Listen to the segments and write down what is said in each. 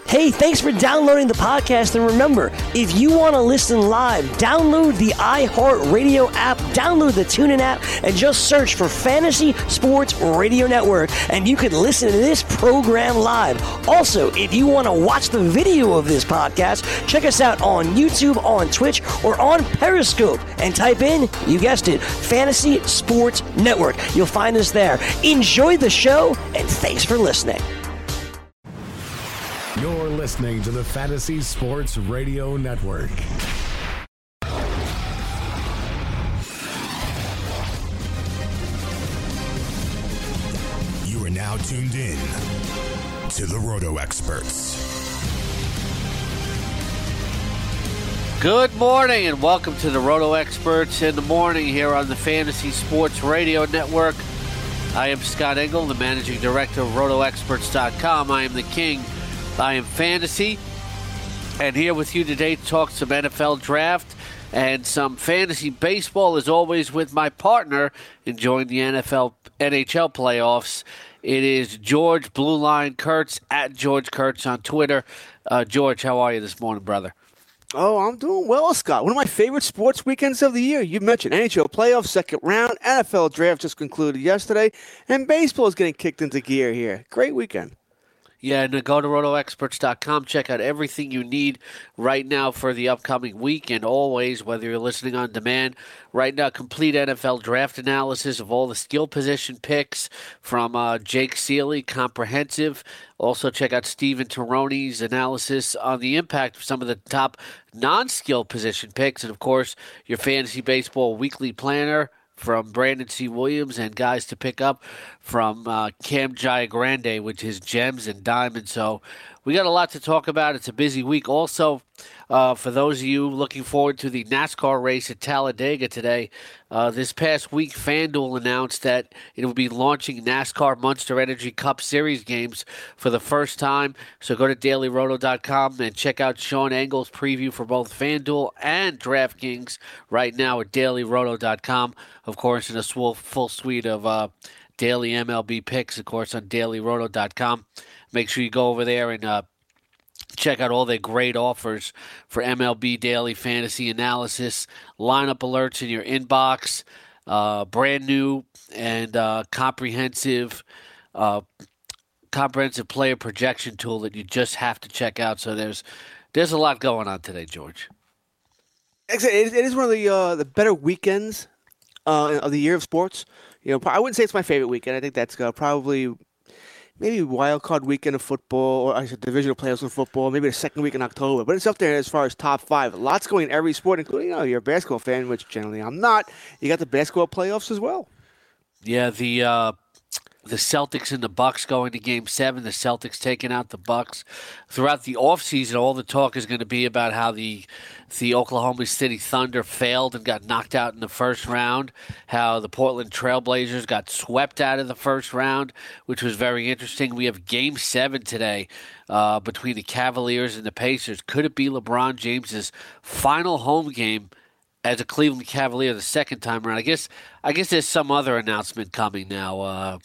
Hey, thanks for downloading the podcast. And remember, if you want to listen live, download the iHeartRadio app, download the TuneIn app, and just search for Fantasy Sports Radio Network, and you can listen to this program live. Also, if you want to watch the video of this podcast, check us out on YouTube, on Twitch, or on Periscope, and type in, you guessed it, Fantasy Sports Network. You'll find us there. Enjoy the show, and thanks for listening. You're listening to the Fantasy Sports Radio Network. You are now tuned in to the Roto Experts. Good morning and welcome to the Roto Experts in the morning here on the Fantasy Sports Radio Network. I am Scott Engel, the managing director of RotoExperts.com. I am the king. I am Fantasy, and here with you today to talk some NFL draft and some fantasy baseball, as always, with my partner enjoying the NHL playoffs. It is George Blue Line Kurtz, at George Kurtz on Twitter. George, how are you this morning, brother? Oh, I'm doing well, Scott. One of my favorite sports weekends of the year. You mentioned NHL playoffs, second round, NFL draft just concluded yesterday, and baseball is getting kicked into gear here. Great weekend. Yeah, and go to RotoExperts.com. Check out everything you need right now for the upcoming week. And always, whether you're listening on demand, right now, complete NFL draft analysis of all the skill position picks from Jake Seeley, comprehensive. Also, check out Steven Tarone's analysis on the impact of some of the top non-skill position picks. And, of course, your Fantasy Baseball Weekly Planner from Brandon C. Williams, and guys to pick up from Cam Giagrande, which is gems and diamonds. So we got a lot to talk about. It's a busy week. Also, for those of you looking forward to the NASCAR race at Talladega today, this past week, FanDuel announced that it will be launching NASCAR Monster Energy Cup Series games for the first time. So go to dailyroto.com and check out Sean Engel's preview for both FanDuel and DraftKings right now at dailyroto.com. Of course, in a full suite of daily MLB picks, of course, on dailyroto.com. Make sure you go over there and check out all their great offers for MLB daily fantasy analysis, lineup alerts in your inbox, brand new and comprehensive player projection tool that you just have to check out. So there's a lot going on today, George. It is one of the better weekends of the year of sports. You know, I wouldn't say it's my favorite weekend. I think that's probably maybe wild card weekend of football, or I said divisional playoffs of football, maybe the second week in October. But it's up there as far as top five. Lots going in every sport, including, you're a basketball fan, which generally I'm not. You got the basketball playoffs as well. Yeah, the Celtics and the Bucks going to Game 7. The Celtics taking out the Bucks. Throughout the offseason, all the talk is going to be about how the Oklahoma City Thunder failed and got knocked out in the first round, how the Portland Trailblazers got swept out of the first round, which was very interesting. We have Game 7 today between the Cavaliers and the Pacers. Could it be LeBron James's final home game as a Cleveland Cavalier the second time around? I guess there's some other announcement coming now,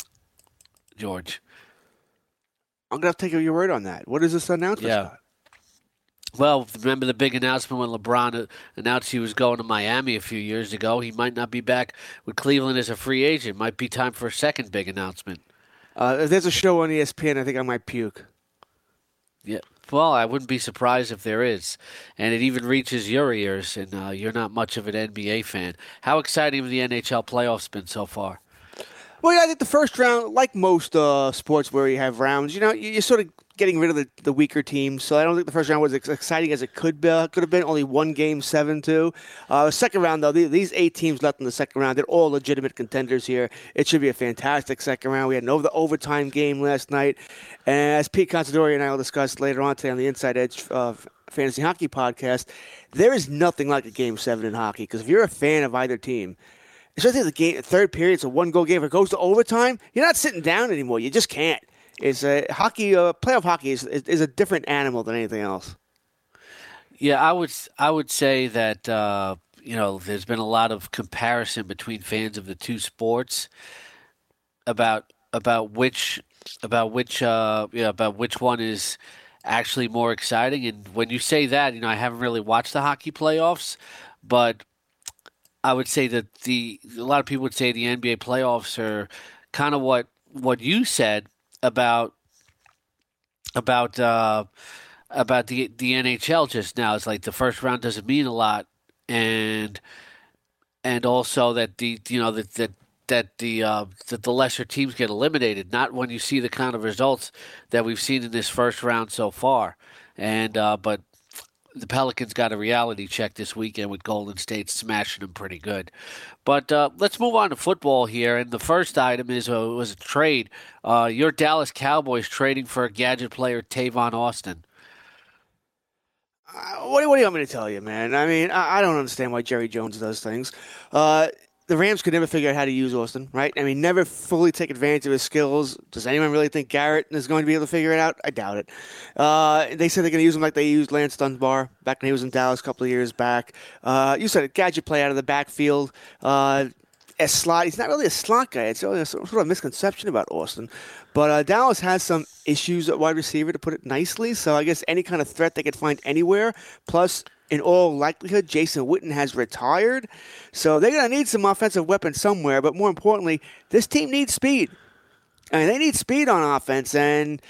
George. I'm going to have to take your word on that. What is this announcement, Scott? Well, remember the big announcement when LeBron announced he was going to Miami a few years ago? He might not be back with Cleveland as a free agent. Might be time for a second big announcement. If there's a show on ESPN, I think I might puke. Yeah. Well, I wouldn't be surprised if there is. And it even reaches your ears, and you're not much of an NBA fan. How exciting have the NHL playoffs been so far? Well, yeah, I think the first round, like most sports where you have rounds, you're sort of getting rid of the weaker teams. So I don't think the first round was as exciting as it could have been. Only one Game 7, too. Second round, though, these 8 teams left in the second round, they're all legitimate contenders here. It should be a fantastic second round. We had an overtime game last night. And as Pete Considori and I will discuss later on today on the Inside Edge Fantasy Hockey Podcast, there is nothing like a Game 7 in hockey. Because if you're a fan of either team, especially the third period, it's a one-goal game. If it goes to overtime, you're not sitting down anymore. You just can't. It's hockey. Playoff hockey is a different animal than anything else. Yeah, I would say that there's been a lot of comparison between fans of the two sports about which one is actually more exciting. And when you say that, I haven't really watched the hockey playoffs, but I would say that a lot of people would say the NBA playoffs are kind of what you said about the NHL just now. It's like the first round doesn't mean a lot, and also that the lesser teams get eliminated. Not when you see the kind of results that we've seen in this first round so far, but the Pelicans got a reality check this weekend with Golden State smashing them pretty good. But let's move on to football here. And the first item was a trade. Your Dallas Cowboys trading for a gadget player, Tavon Austin. What do you want me to tell you, man? I mean, I don't understand why Jerry Jones does things. The Rams could never figure out how to use Austin, right? I mean, never fully take advantage of his skills. Does anyone really think Garrett is going to be able to figure it out? I doubt it. They said they're going to use him like they used Lance Dunbar back when he was in Dallas a couple of years back. You said a gadget play out of the backfield. A slot. He's not really a slot guy. It's really sort of a misconception about Austin. But Dallas has some issues at wide receiver, to put it nicely. So I guess any kind of threat they could find anywhere. Plus, in all likelihood, Jason Witten has retired. So they're going to need some offensive weapons somewhere. But more importantly, this team needs speed. I mean, they need speed on offense. And,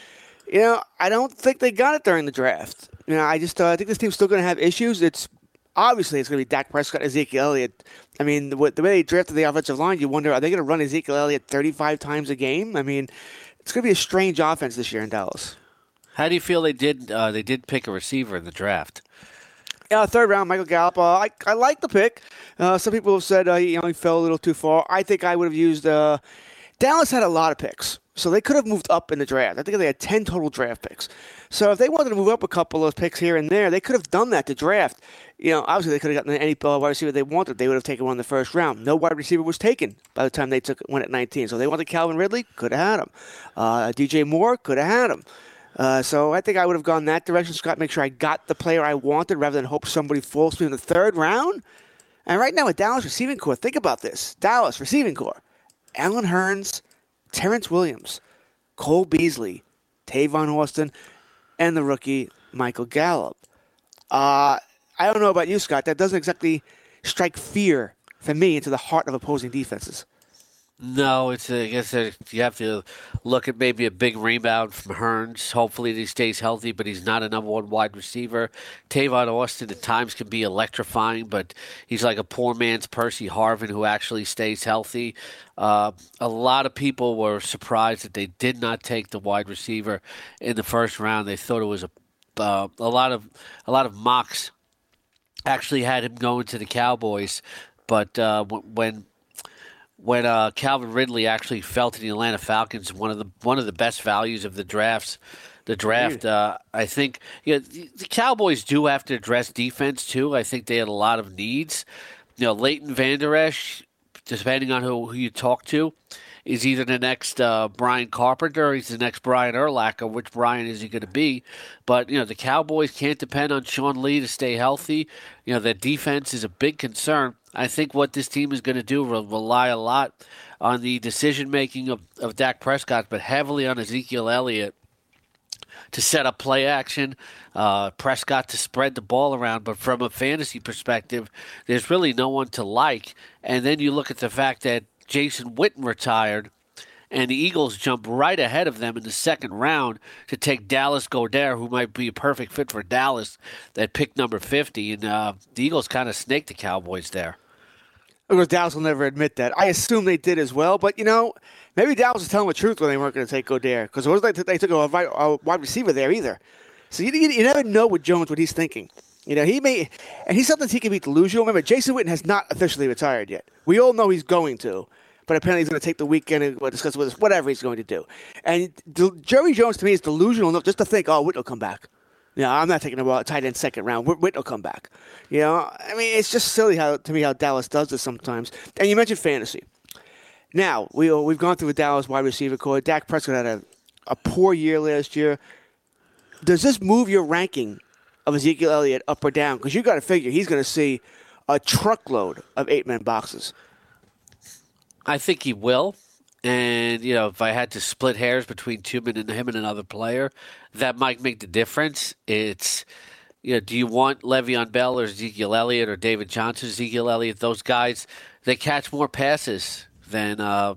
I don't think they got it during the draft. I just I think this team's still going to have issues. Obviously, it's going to be Dak Prescott, Ezekiel Elliott. I mean, the way they drafted the offensive line, you wonder, are they going to run Ezekiel Elliott 35 times a game? I mean, it's going to be a strange offense this year in Dallas. How do you feel they did pick a receiver in the draft? Third round, Michael Gallup. I like the pick. Some people have said he fell a little too far. I think I would have used Dallas had a lot of picks, so they could have moved up in the draft. I think they had 10 total draft picks. So if they wanted to move up a couple of picks here and there, they could have done that to draft. Obviously they could have gotten any wide receiver they wanted. They would have taken one in the first round. No wide receiver was taken by the time they took one at 19. So they wanted Calvin Ridley, could have had him. DJ Moore, could have had him. So I think I would have gone that direction, Scott, make sure I got the player I wanted rather than hope somebody falls to me in the third round. And right now with Dallas receiving core, think about this. Dallas receiving core. Allen Hurns, Terrence Williams, Cole Beasley, Tavon Austin, and the rookie Michael Gallup. I don't know about you, Scott. That doesn't exactly strike fear for me into the heart of opposing defenses. No, I guess you have to look at maybe a big rebound from Hurns. Hopefully he stays healthy, but he's not a number one wide receiver. Tavon Austin at times can be electrifying, but he's like a poor man's Percy Harvin who actually stays healthy. A lot of people were surprised that they did not take the wide receiver in the first round. They thought it was a lot of mocks actually had him going to the Cowboys, but when Calvin Ridley actually fell to the Atlanta Falcons, one of the best values of the draft. I think the Cowboys do have to address defense too. I think they had a lot of needs. Leighton Vander Esch, depending on who you talk to, is either the next Brian Carpenter or he's the next Brian Urlacher. Which Brian is he going to be? But the Cowboys can't depend on Sean Lee to stay healthy. Their defense is a big concern. I think what this team is going to do will rely a lot on the decision-making of Dak Prescott, but heavily on Ezekiel Elliott to set up play action, Prescott to spread the ball around. But from a fantasy perspective, there's really no one to like. And then you look at the fact that Jason Witten retired, and the Eagles jump right ahead of them in the second round to take Dallas Goedert, who might be a perfect fit for Dallas, at pick number 50. And the Eagles kind of snaked the Cowboys there. Of course, Dallas will never admit that. I assume they did as well. But, maybe Dallas was telling the truth when they weren't going to take Goedert. Because it wasn't like they took a wide receiver there either. So you never know with Jones what he's thinking. He's something he can be delusional. Remember, Jason Witten has not officially retired yet. We all know he's going to. But apparently he's going to take the weekend and discuss with us whatever he's going to do. And Jerry Jones, to me, is delusional enough just to think, Witten will come back. I'm not taking a tight end second round. Witten will come back. It's just silly how Dallas does this sometimes. And you mentioned fantasy. Now, we've gone through the Dallas wide receiver core. Dak Prescott had a poor year last year. Does this move your ranking of Ezekiel Elliott up or down? Because you got to figure he's going to see a truckload of 8-man boxes. I think he will. And, if I had to split hairs between Tubman and him and another player, that might make the difference. It's, do you want Le'Veon Bell or Ezekiel Elliott or David Johnson, Ezekiel Elliott? Those guys, they catch more passes than an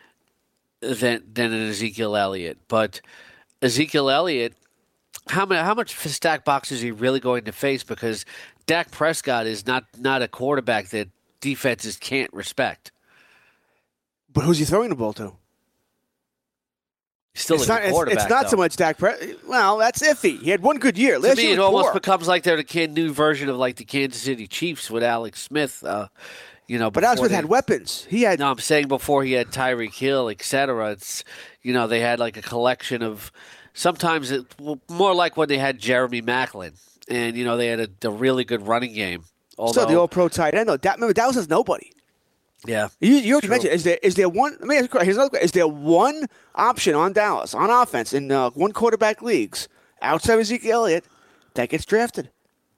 Ezekiel Elliott. But Ezekiel Elliott, how much stack box is he really going to face? Because Dak Prescott is not a quarterback that defenses can't respect. But who's he throwing the ball to? Still a good quarterback. It's not though. so much Dak Prescott. Well, that's iffy. He had one good year. To me, it almost becomes like they're the new version of like the Kansas City Chiefs with Alex Smith. But Alex Smith had weapons. No, I'm saying before he had Tyreek Hill, etc. It's they had like a collection of. Sometimes more like when they had Jeremy Maclin, and they had a really good running game. Although the All-Pro tight end, though. Remember, Dallas has nobody. Yeah, you already mentioned. Is there one? Let me ask you, here's another question. Is there one option on Dallas on offense in one quarterback leagues outside of Ezekiel Elliott that gets drafted?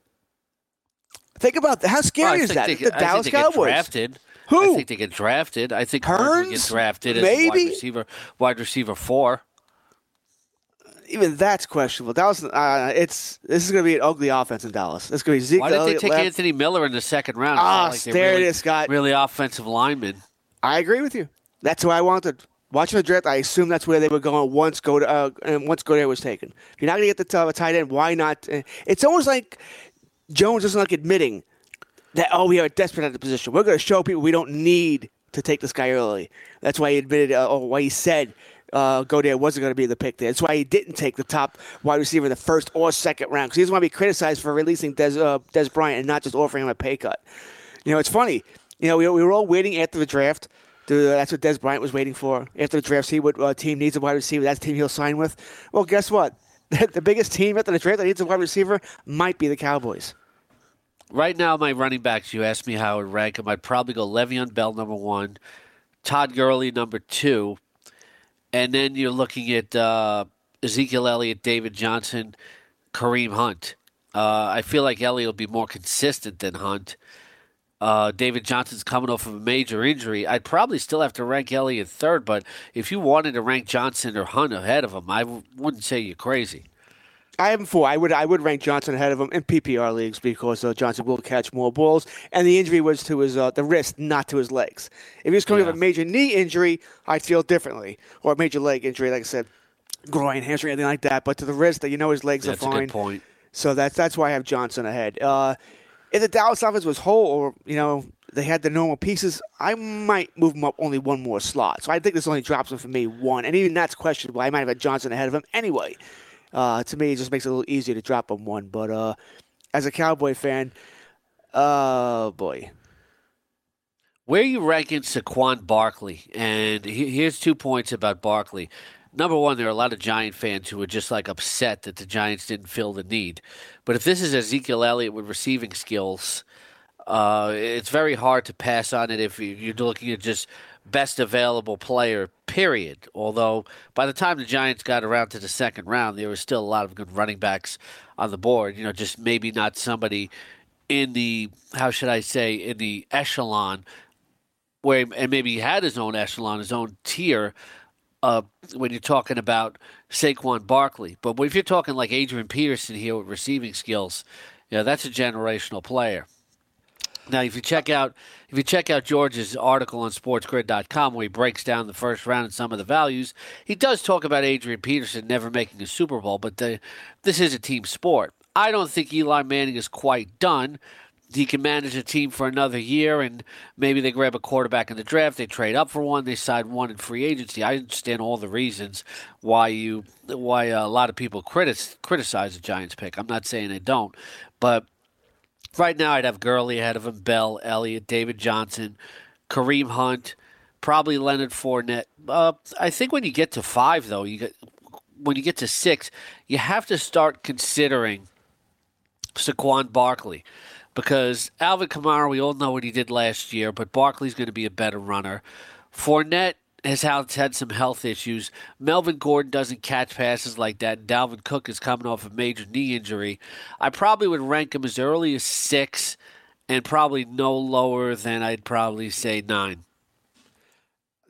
Think about that. How scary is that? The Dallas Cowboys. Drafted. Who? I think they get drafted. I think Hearns will get drafted as maybe wide receiver 4. Even that's questionable. Dallas. This is going to be an ugly offense in Dallas. It's going to be Zeke. Why did they take Anthony Miller in the second round? There it is, Scott. Really offensive lineman. I agree with you. That's who I wanted. Watching the draft, I assume that's where they were going once Goddard was taken. If you're not going to get the tight end, why not? It's almost like Jones isn't like admitting that, we are desperate at the position. We're going to show people we don't need to take this guy early. That's why he admitted, why he said Goddard wasn't going to be the pick there. That's why he didn't take the top wide receiver in the first or second round, because he doesn't want to be criticized for releasing Dez Bryant and not just offering him a pay cut. It's funny. We were all waiting after the draft. That's what Dez Bryant was waiting for. After the draft, see what team needs a wide receiver. That's the team he'll sign with. Well, guess what? The biggest team after the draft that needs a wide receiver might be the Cowboys. Right now, my running backs, you asked me how I would rank them. I'd probably go Le'Veon Bell, number 1, Todd Gurley, number 2, and then you're looking at Ezekiel Elliott, David Johnson, Kareem Hunt. I feel like Elliott will be more consistent than Hunt. David Johnson's coming off of a major injury. I'd probably still have to rank Elliott 3rd, but if you wanted to rank Johnson or Hunt ahead of him, I wouldn't say you're crazy. I have him 4. I would rank Johnson ahead of him in PPR leagues because Johnson will catch more balls, and the injury was to his the wrist, not to his legs. If he was coming off a major knee injury, I'd feel differently, or a major leg injury, like I said, groin, hamstring, anything like that. But to the wrist, his legs are fine. That's a good point. So that's why I have Johnson ahead. If the Dallas offense was whole, or they had the normal pieces, I might move him up only one more slot. So I think this only drops him for me 1, and even that's questionable. I might have had Johnson ahead of him anyway. To me, it just makes it a little easier to drop him 1. But as a Cowboy fan, boy. Where are you ranking Saquon Barkley? And here's 2 points about Barkley. Number 1, there are a lot of Giant fans who are just like upset that the Giants didn't fill the need. But if this is Ezekiel Elliott with receiving skills, it's very hard to pass on it if you're looking at just best available player, period. Although by the time the Giants got around to the second round, there was still a lot of good running backs on the board. Just maybe not somebody in the, in the echelon where, and maybe he had his own echelon, his own tier, when you're talking about Saquon Barkley. But if you're talking like Adrian Peterson here with receiving skills, that's a generational player. Now, if you check out George's article on SportsGrid.com where he breaks down the first round and some of the values, he does talk about Adrian Peterson never making a Super Bowl, but this is a team sport. I don't think Eli Manning is quite done. He can manage a team for another year, and maybe they grab a quarterback in the draft, they trade up for one, they sign one in free agency. I understand all the reasons why a lot of people criticize the Giants pick. I'm not saying they don't, but right now I'd have Gurley ahead of him, Bell, Elliott, David Johnson, Kareem Hunt, probably Leonard Fournette. I think when you get to 5, though, when you get to 6, you have to start considering Saquon Barkley. Because Alvin Kamara, we all know what he did last year, but Barkley's going to be a better runner. Fournette has had some health issues. Melvin Gordon doesn't catch passes like that, and Dalvin Cook is coming off a major knee injury. I probably would rank him as early as 6 and probably no lower than I'd probably say 9.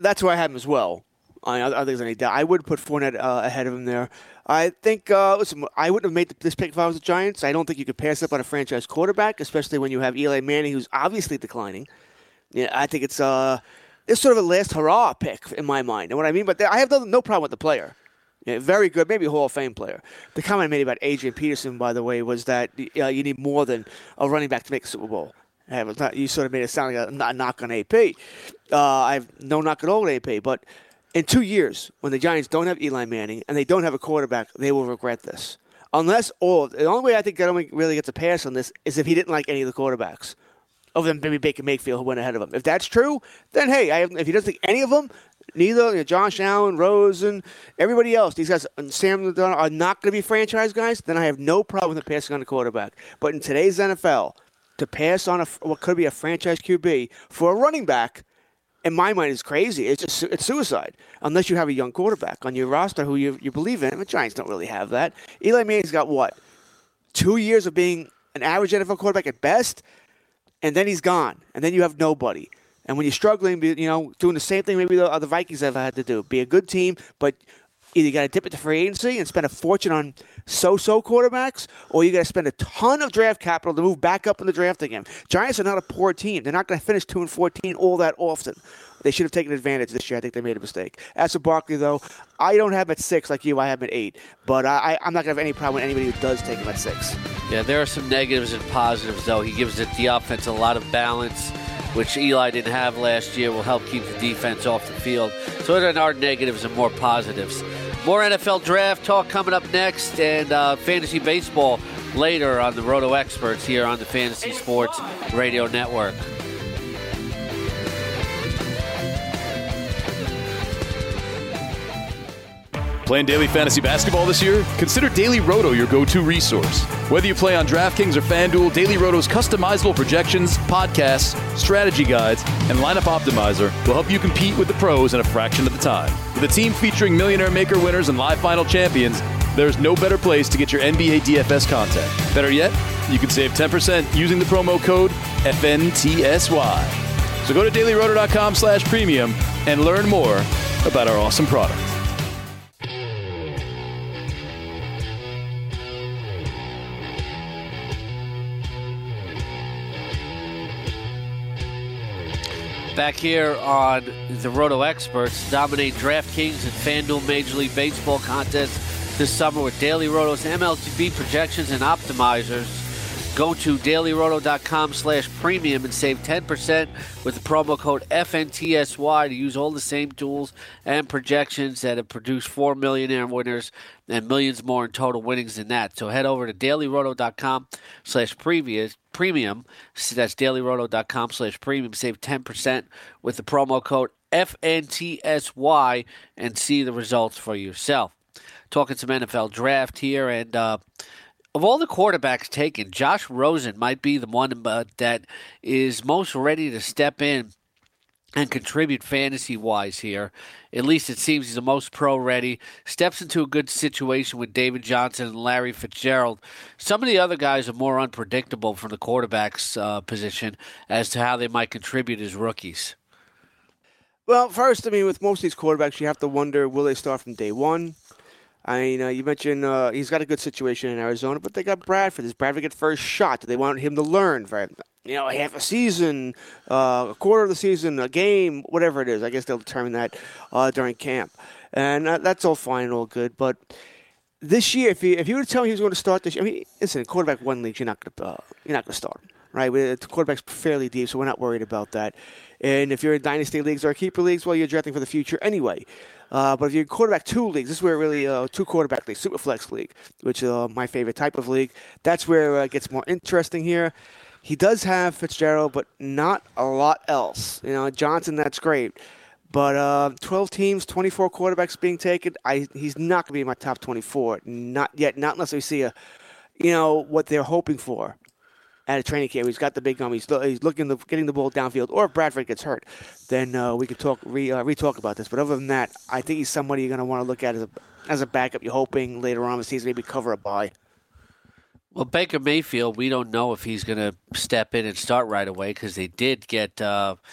That's where I have him as well. I don't think there's any doubt. I would put Fournette ahead of him there. I think, listen, I wouldn't have made this pick if I was the Giants. I don't think you could pass up on a franchise quarterback, especially when you have Eli Manning, who's obviously declining. Yeah, I think it's sort of a last hurrah pick in my mind. And what I mean, but I have no problem with the player. Yeah, very good, maybe a Hall of Fame player. The comment I made about Adrian Peterson, by the way, was that you need more than a running back to make a Super Bowl. You sort of made it sound like a knock on AP. I have no knock at all with AP, but in 2 years, when the Giants don't have Eli Manning and they don't have a quarterback, they will regret this. The only way I think Gettleman really gets a pass on this is if he didn't like any of the quarterbacks, other than maybe Baker Mayfield, who went ahead of him. If that's true, then hey, if he doesn't think any of them, neither Josh Allen, Rosen, everybody else, these guys, Sam Darnold, are not going to be franchise guys, then I have no problem with passing on the quarterback. But in today's NFL, to pass on what could be a franchise QB for a running back, in my mind, is crazy. It's suicide. Unless you have a young quarterback on your roster who you believe in. The Giants don't really have that. Eli Manning's got, 2 years of being an average NFL quarterback at best, and then he's gone. And then you have nobody. And when you're struggling, doing the same thing maybe the Vikings have had to do, be a good team, but either you got to dip into free agency and spend a fortune on so-so quarterbacks, or you got to spend a ton of draft capital to move back up in the draft again. Giants are not a poor team. They're not going to finish 2-14 all that often. They should have taken advantage this year. I think they made a mistake. As for Barkley, though, I don't have him at 6 like you. I have him at 8. But I'm not going to have any problem with anybody who does take him at 6. Yeah, there are some negatives and positives, though. He gives the offense a lot of balance, which Eli didn't have last year, will help keep the defense off the field. So there are negatives and more positives. More NFL draft talk coming up next, and fantasy baseball later on the Roto Experts here on the Fantasy Sports Radio Network. Playing daily fantasy basketball this year? Consider Daily Roto your go-to resource. Whether you play on DraftKings or FanDuel, Daily Roto's customizable projections, podcasts, strategy guides, and lineup optimizer will help you compete with the pros in a fraction of the time. With a team featuring Millionaire Maker winners and live final champions, there's no better place to get your NBA DFS content. Better yet, you can save 10% using the promo code FNTSY. So go to dailyroto.com/premium and learn more about our awesome product. Back here on the Roto Experts, dominate DraftKings and FanDuel Major League Baseball contest this summer with Daily Roto's MLB projections and optimizers. Go to dailyroto.com/premium and save 10% with the promo code FNTSY to use all the same tools and projections that have produced 4 millionaire winners and millions more in total winnings than that. So head over to dailyroto.com/premium. That's dailyroto.com/premium. Save 10% with the promo code FNTSY and see the results for yourself. Talking some NFL draft here, and of all the quarterbacks taken, Josh Rosen might be the one that is most ready to step in and contribute fantasy-wise here. At least it seems he's the most pro-ready. Steps into a good situation with David Johnson and Larry Fitzgerald. Some of the other guys are more unpredictable from the quarterback's position as to how they might contribute as rookies. Well, first, with most of these quarterbacks, you have to wonder, will they start from day one? You mentioned he's got a good situation in Arizona, but they got Bradford. Does Bradford get first shot? Do they want him to learn for half a season, a quarter of the season, a game, whatever it is? I guess they'll determine that during camp, and that's all fine and all good. But this year, if you were to tell me he was going to start this year, listen, quarterback one league, you're not going to start him, right? The quarterback's fairly deep, so we're not worried about that. And if you're in dynasty leagues or keeper leagues, well, you're drafting for the future anyway. But if you're in quarterback 2 leagues, this is where really 2 quarterback league, Superflex league, which is my favorite type of league. That's where it gets more interesting here. He does have Fitzgerald, but not a lot else. Johnson, that's great. But 12 teams, 24 quarterbacks being taken, he's not going to be in my top 24. Not yet, not unless we see what they're hoping for at a training camp. He's got the big gun. He's looking to getting the ball downfield. Or if Bradford gets hurt, then we could re-talk about this. But other than that, I think he's somebody you're going to want to look at as a backup. You're hoping later on in the season maybe cover a bye. Well, Baker Mayfield, we don't know if he's going to step in and start right away because they did get the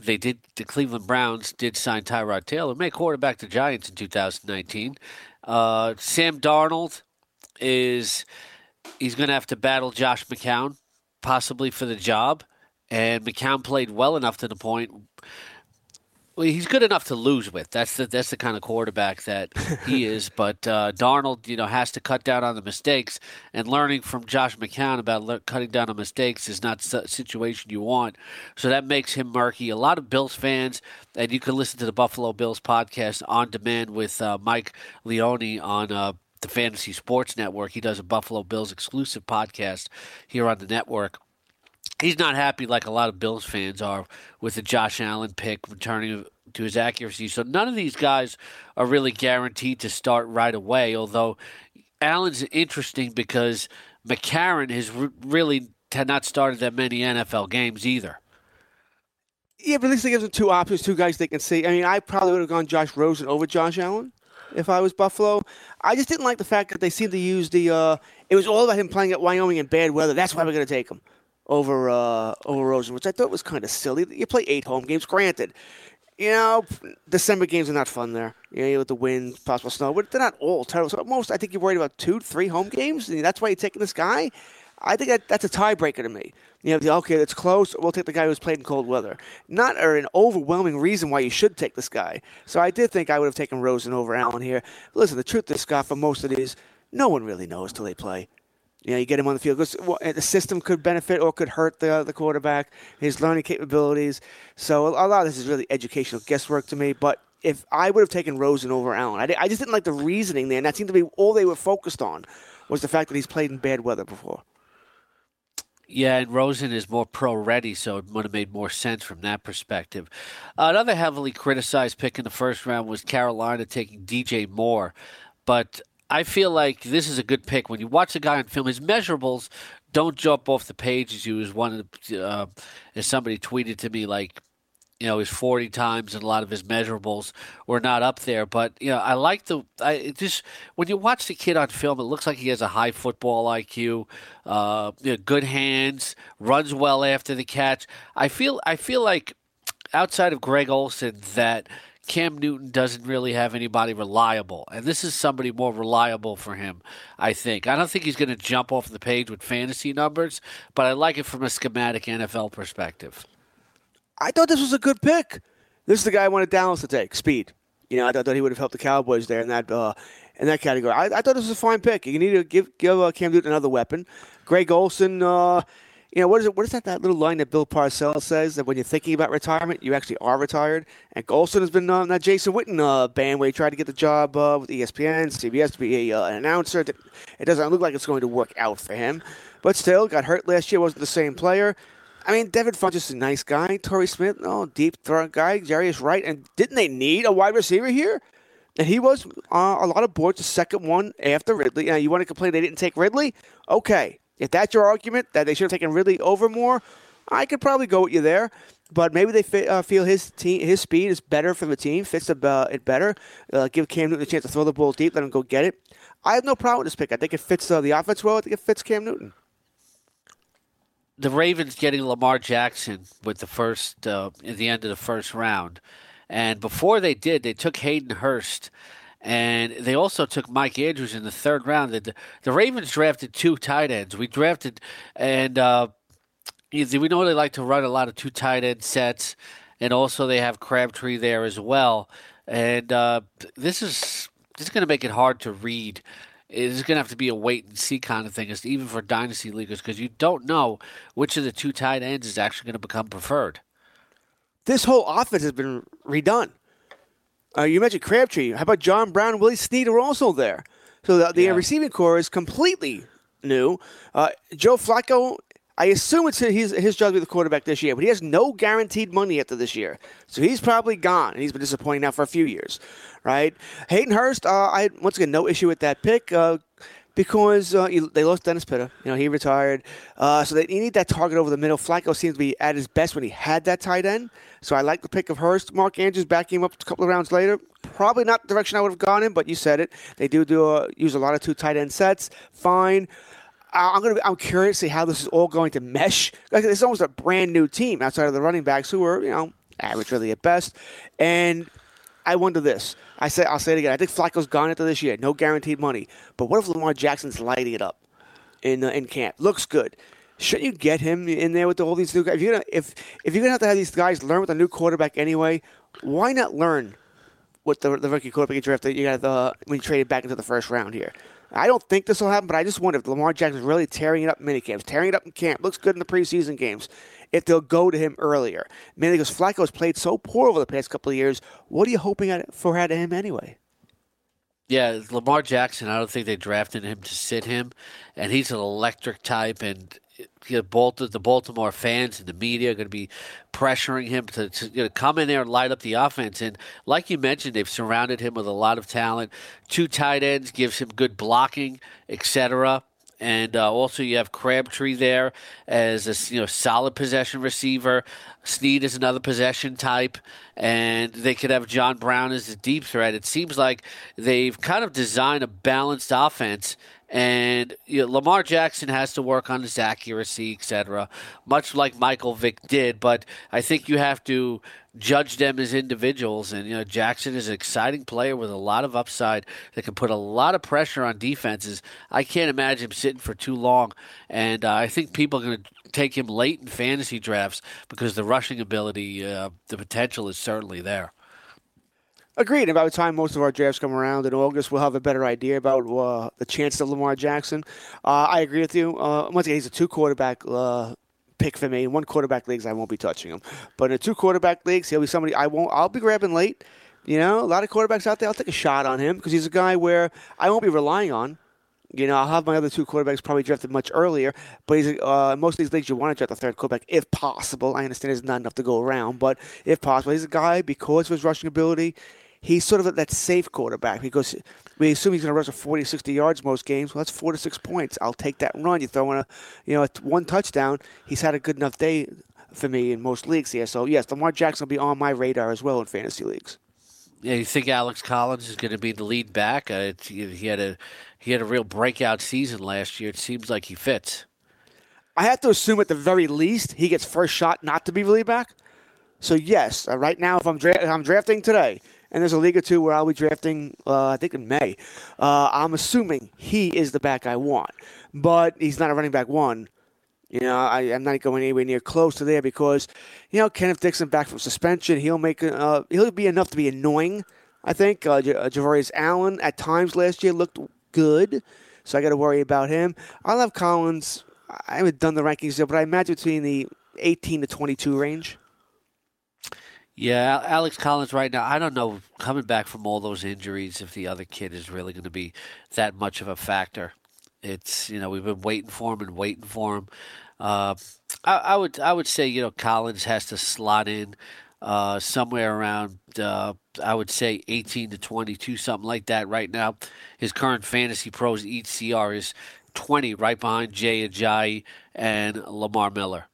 The Cleveland Browns did sign Tyrod Taylor, made quarterback the Giants in 2019. Sam Darnold he's going to have to battle Josh McCown, possibly for the job. And McCown played well enough to the point. Well, he's good enough to lose with. That's the kind of quarterback that he is. But Darnold, has to cut down on the mistakes. And learning from Josh McCown about cutting down on mistakes is not a situation you want. So that makes him murky. A lot of Bills fans, and you can listen to the Buffalo Bills podcast on demand with Mike Leone on the Fantasy Sports Network. He does a Buffalo Bills exclusive podcast here on the network. He's not happy like a lot of Bills fans are with the Josh Allen pick returning to his accuracy. So none of these guys are really guaranteed to start right away, although Allen's interesting because McCarron has really had not started that many NFL games either. Yeah, but at least they give them two options, two guys they can see. I mean, I probably would have gone Josh Rosen over Josh Allen if I was Buffalo. I just didn't like the fact that they seemed to use it was all about him playing at Wyoming in bad weather. That's why we're going to take him over Rosen, which I thought was kind of silly. You play 8 home games, granted. December games are not fun there. With the wind, possible snow. But they're not all terrible. So at most, I think you're worried about 2-3 home games, and that's why you're taking this guy. I think that's a tiebreaker to me. Okay, it's close. We'll take the guy who's played in cold weather. Not an overwhelming reason why you should take this guy. So I did think I would have taken Rosen over Allen here. But listen, the truth is, Scott, for most of these, no one really knows till they play. You get him on the field. The system could benefit or could hurt the quarterback, his learning capabilities. So a lot of this is really educational guesswork to me. But if I would have taken Rosen over Allen, I just didn't like the reasoning there. And that seemed to be all they were focused on was the fact that he's played in bad weather before. Yeah, and Rosen is more pro-ready, so it would have made more sense from that perspective. Another heavily criticized pick in the first round was Carolina taking DJ Moore. But I feel like this is a good pick. When you watch the guy on film, his measurables don't jump off the page as you as somebody tweeted to me, like, his 40 times and a lot of his measurables were not up there. But, I like when you watch the kid on film, it looks like he has a high football IQ, good hands, runs well after the catch. I feel like outside of Greg Olsen that Cam Newton doesn't really have anybody reliable, and this is somebody more reliable for him, I think. I don't think he's going to jump off the page with fantasy numbers, but I like it from a schematic NFL perspective. I thought this was a good pick. This is the guy I wanted Dallas to take, speed. I thought he would have helped the Cowboys there in that category. I thought this was a fine pick. You need to give Cam Newton another weapon. Greg Olsen, what is that little line that Bill Parcells says, that when you're thinking about retirement, you actually are retired? And Olsen has been on that Jason Witten band where he tried to get the job with ESPN, CBS to be an announcer. It doesn't look like it's going to work out for him. But still, got hurt last year, wasn't the same player. I mean, Devin Funchess is a nice guy. Torrey Smith, deep throat guy. Jarius Wright. And didn't they need a wide receiver here? And he was a lot of boards, the second one after Ridley. You want to complain they didn't take Ridley? Okay. If that's your argument, that they should have taken Ridley over Moore, I could probably go with you there. But maybe they feel his speed is better for the team, fits it better. Give Cam Newton a chance to throw the ball deep, let him go get it. I have no problem with this pick. I think it fits the offense well. I think it fits Cam Newton. The Ravens getting Lamar Jackson with the first at the end of the first round. And before they did, they took Hayden Hurst. And they also took Mike Andrews in the third round. The Ravens drafted 2 tight ends. We drafted, and we know they like to run a lot of 2 tight end sets. And also they have Crabtree there as well. And this is going to make it hard to read. It's going to have to be a wait-and-see kind of thing, even for dynasty leaguers, because you don't know which of the 2 tight ends is actually going to become preferred. This whole offense has been redone. You mentioned Crabtree. How about John Brown and Willie Snead are also there? So the receiving core is completely new. Joe Flacco, I assume it's his job to be the quarterback this year, but he has no guaranteed money after this year. So he's probably gone, and he's been disappointing now for a few years, right? Hayden Hurst, I had, once again, no issue with that pick because they lost Dennis Pitta. He retired. So you need that target over the middle. Flacco seems to be at his best when he had that tight end. So I like the pick of Hurst. Mark Andrews backing him up a couple of rounds later. Probably not the direction I would have gone in, but you said it. They do use a lot of 2 tight end sets. Fine. I'm curious to see how this is all going to mesh. Like, it's almost a brand new team outside of the running backs who were, average really at best. And I wonder this. I'll say it again. I think Flacco's gone into this year. No guaranteed money. But what if Lamar Jackson's lighting it up in camp? Looks good. Shouldn't you get him in there with all these new guys? If you're gonna have to have these guys learn with a new quarterback anyway, why not learn with the rookie quarterback you drafted? You got when you traded back into the first round here. I don't think this will happen, but I just wonder if Lamar Jackson's really tearing it up in minicamps, tearing it up in camp, looks good in the preseason games, if they'll go to him earlier. Mainly because Flacco's played so poor over the past couple of years. What are you hoping for out of him anyway? Yeah, Lamar Jackson, I don't think they drafted him to sit him, and he's an electric type, and the Baltimore fans and the media are going to be pressuring him to come in there and light up the offense. And like you mentioned, they've surrounded him with a lot of talent. 2 tight ends gives him good blocking, etc. And also you have Crabtree there as a solid possession receiver. Snead is another possession type, and they could have John Brown as a deep threat. It seems like they've kind of designed a balanced offense. And Lamar Jackson has to work on his accuracy, etc., much like Michael Vick did. But I think you have to judge them as individuals. And, Jackson is an exciting player with a lot of upside that can put a lot of pressure on defenses. I can't imagine him sitting for too long. And I think people are going to take him late in fantasy drafts because the rushing ability, the potential is certainly there. Agreed. About the time most of our drafts come around in August, we'll have a better idea about the chances of Lamar Jackson. I agree with you. Once again, he's a 2-quarterback pick for me. In 1-quarterback leagues, I won't be touching him. But in 2-quarterback leagues, he'll be somebody I'll be grabbing late. A lot of quarterbacks out there, I'll take a shot on him because he's a guy where I won't be relying on. I'll have my other 2 quarterbacks probably drafted much earlier, but he's most of these leagues you want to draft the 3rd quarterback if possible. I understand there's not enough to go around, but if possible, he's a guy because of his rushing ability. He's sort of that safe quarterback because we assume he's going to rush for 40, 60 yards most games. Well, that's 4 to 6 points. I'll take that run. You throw in a 1 touchdown. He's had a good enough day for me in most leagues here. So, yes, Lamar Jackson will be on my radar as well in fantasy leagues. Yeah, you think Alex Collins is going to be the lead back? He had a real breakout season last year. It seems like he fits. I have to assume at the very least he gets first shot not to be the lead back. So, yes, right now if I'm drafting today, and there's a league or 2 where I'll be drafting, I think in May. I'm assuming he is the back I want. But he's not a running back 1. I'm not going anywhere near close to there because, Kenneth Dixon back from suspension. He'll be enough to be annoying, I think. Javarius Allen at times last year looked good, so I got to worry about him. I'll have Collins. I haven't done the rankings yet, but I imagine between the 18 to 22 range. Yeah, Alex Collins right now, I don't know, coming back from all those injuries, if the other kid is really going to be that much of a factor. It's, we've been waiting for him. I would say, Collins has to slot in somewhere around, I would say 18 to 22, something like that right now. His current Fantasy Pros ECR is 20, right behind Jay Ajayi and Lamar Miller.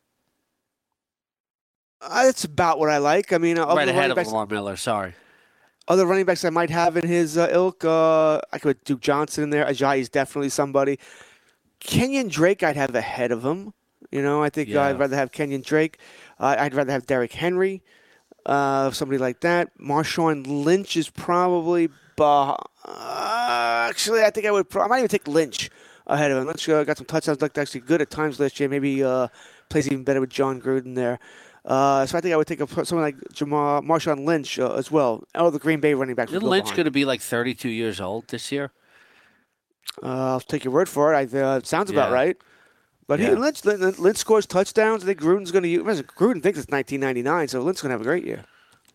That's about what I like. I mean, right ahead of Lamar Miller, sorry. Other running backs I might have in his ilk, I could Duke Johnson in there. Ajayi is definitely somebody. Kenyon Drake I'd have ahead of him. I think I'd rather have Kenyon Drake. I'd rather have Derrick Henry, somebody like that. Marshawn Lynch is probably actually, I think I might even take Lynch ahead of him. Lynch got some touchdowns, looked actually good at times last year. Maybe plays even better with John Gruden there. So I think I would take someone like Marshawn Lynch as well. Oh, the Green Bay running back. Isn't Lynch going to be like 32 years old this year? I'll take your word for it. It sounds about right. But Lynch scores touchdowns. I think Gruden's going to use. Gruden thinks it's 1999, so Lynch's going to have a great year.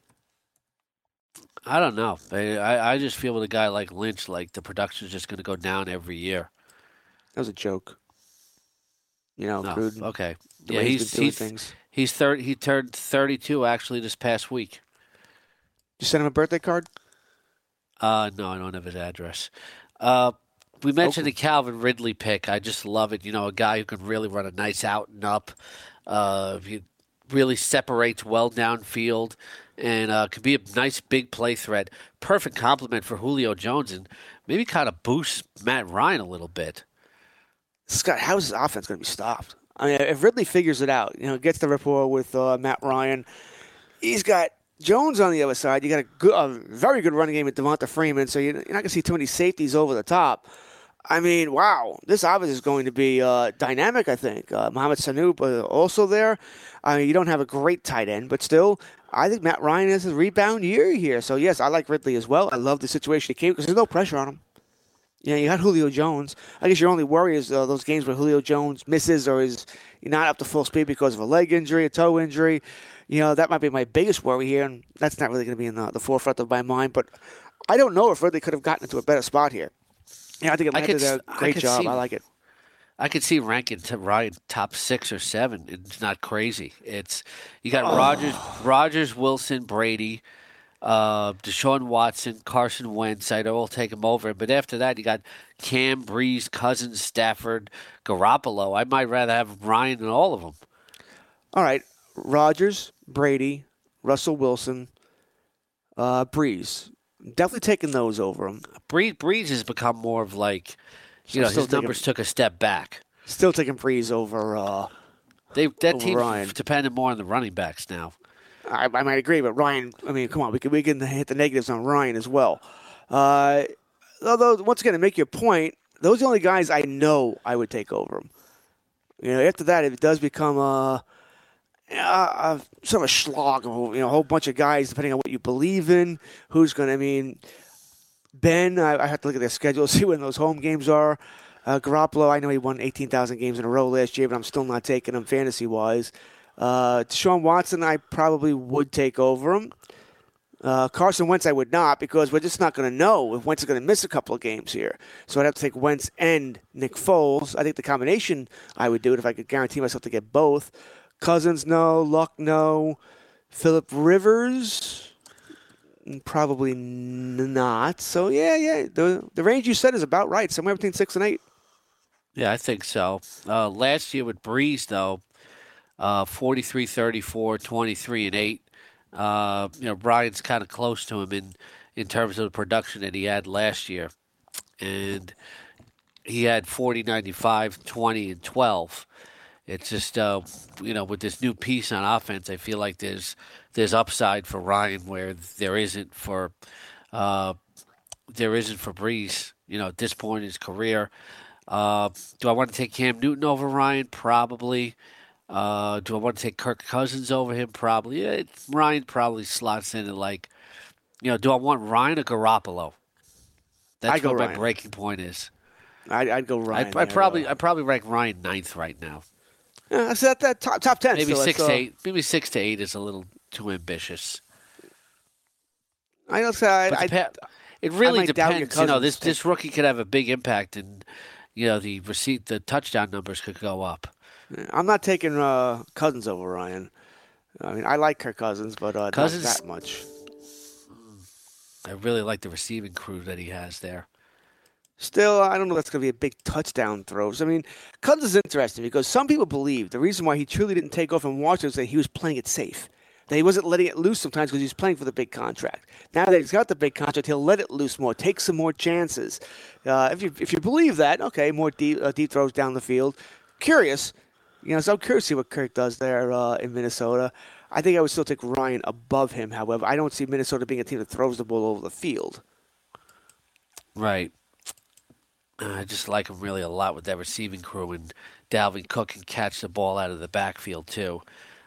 I don't know. I just feel with a guy like Lynch, like the production's just going to go down every year. That was a joke. Gruden. Okay. Yeah, he turned 32 actually this past week. You sent him a birthday card? No, I don't have his address. We mentioned the Calvin Ridley pick. I just love it. A guy who can really run a nice out and up. He really separates well downfield and could be a nice big play threat. Perfect complement for Julio Jones and maybe kind of boosts Matt Ryan a little bit. Scott, how is his offense going to be stopped? I mean, if Ridley figures it out, gets the rapport with Matt Ryan, he's got Jones on the other side. You got a very good running game with Devonta Freeman, so you're not going to see too many safeties over the top. I mean, wow, this obviously is going to be dynamic, I think. Mohamed Sanu also there. I mean, you don't have a great tight end, but still, I think Matt Ryan has a rebound year here. So, yes, I like Ridley as well. I love the situation he came because there's no pressure on him. You know, you got Julio Jones. I guess your only worry is those games where Julio Jones misses or is not up to full speed because of a leg injury, a toe injury. You know, that might be my biggest worry here, and that's not really going to be in the forefront of my mind. But I don't know if Ridley could have gotten into a better spot here. Yeah, I think Atlanta did a great job. I like it. I could see ranking Ryan top 6 or 7. It's not crazy. You got Rodgers, Wilson, Brady, Deshaun Watson, Carson Wentz. I'd all take him over. But after that, you got Cam, Breeze, Cousins, Stafford, Garoppolo. I might rather have Ryan than all of them. All right, Rodgers, Brady, Russell Wilson, Breeze. Definitely taking those over him. Breeze has become more of like, his numbers took a step back. Still taking Breeze over. That team's dependent more on the running backs now. I might agree, but Ryan. I mean, come on, we can hit the negatives on Ryan as well. Although, once again, to make your point, those are the only guys I know I would take over him. You know, after that, it does become sort of a slog, a whole bunch of guys, depending on what you believe in, who's going to, Ben, I have to look at their schedule, see when those home games are. Garoppolo, I know he won 18,000 games in a row last year, but I'm still not taking him fantasy-wise. Deshaun Watson, I probably would take over him. Carson Wentz, I would not, because we're just not going to know if Wentz is going to miss a couple of games here. So I'd have to take Wentz and Nick Foles. I think the combination I would do it if I could guarantee myself to get both. Cousins, no. Luck, no. Phillip Rivers, probably not. So, yeah. The range you said is about right, somewhere between 6 and 8. Yeah, I think so. Last year with Breeze, though, 43, 34, 23, and 8. Brian's kind of close to him in terms of the production that he had last year. And he had 40, 95, 20, and 12. It's just, with this new piece on offense, I feel like there's upside for Ryan where there isn't for Breeze. At this point in his career, do I want to take Cam Newton over Ryan? Probably. Do I want to take Kirk Cousins over him? Probably. Yeah, Ryan probably slots in at do I want Ryan or Garoppolo? That's what my breaking point is. I'd go Ryan. I probably rank Ryan 9th right now. So that top 10. Maybe so 6 to 8. Maybe 6 to 8 is a little too ambitious. I don't say it really depends. This rookie could have a big impact, and the touchdown numbers could go up. I'm not taking Cousins over Ryan. I like Kirk Cousins, but Cousins, not that much. I really like the receiving crew that he has there. Still, I don't know if that's going to be a big touchdown throws. Cousins is interesting because some people believe the reason why he truly didn't take off in Washington is that he was playing it safe. That he wasn't letting it loose sometimes because he was playing for the big contract. Now that he's got the big contract, he'll let it loose more, take some more chances. If you believe that, okay, more deep throws down the field. Curious. So I'm curious to see what Kirk does there in Minnesota. I think I would still take Ryan above him, however. I don't see Minnesota being a team that throws the ball over the field. Right. I just like him really a lot with that receiving crew, and Dalvin Cook can catch the ball out of the backfield too.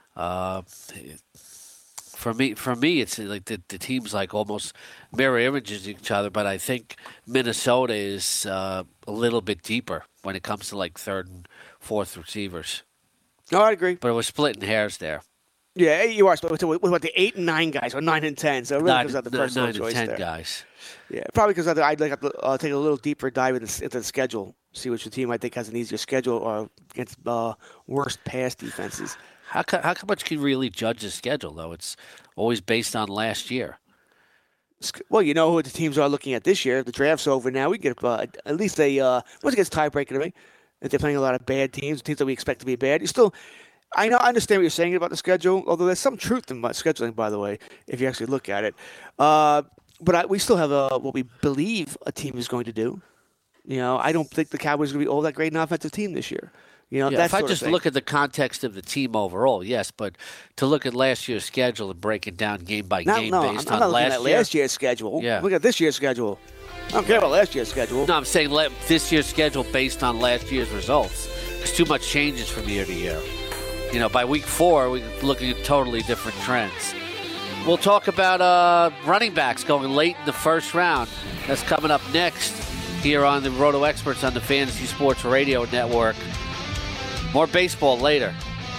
For me, it's like the teams like almost mirror images each other, but I think Minnesota is a little bit deeper when it comes to like third and fourth receivers. No, I agree. But we're splitting hairs there. Yeah, you are. What about the 8 and 9 guys, or 9 and 10? So it really comes out the personal 9 choice and 10 there. Guys. Yeah, probably because I'd like to take a little deeper dive into the schedule, see which team I think has an easier schedule or against worst pass defenses. How much can you really judge the schedule, though? It's always based on last year. Well, you know who the teams are looking at this year. The draft's over now. We get at least once it gets tiebreaker to me, if they're playing a lot of bad teams that we expect to be bad. I understand what you're saying about the schedule, although there's some truth in scheduling, by the way, if you actually look at it. But we still have what we believe a team is going to do. I don't think the Cowboys are going to be all that great an offensive team this year. If I just look at the context of the team overall, yes, but to look at last year's schedule and break it down game by game based I'm on not looking at last year's schedule. Yeah. Look at this year's schedule. I don't care about last year's schedule. No, I'm saying this year's schedule based on last year's results. Because too much changes from year to year. By week 4, we're looking at totally different trends. We'll talk about running backs going late in the first round. That's coming up next here on the Roto Experts on the Fantasy Sports Radio Network. More baseball later.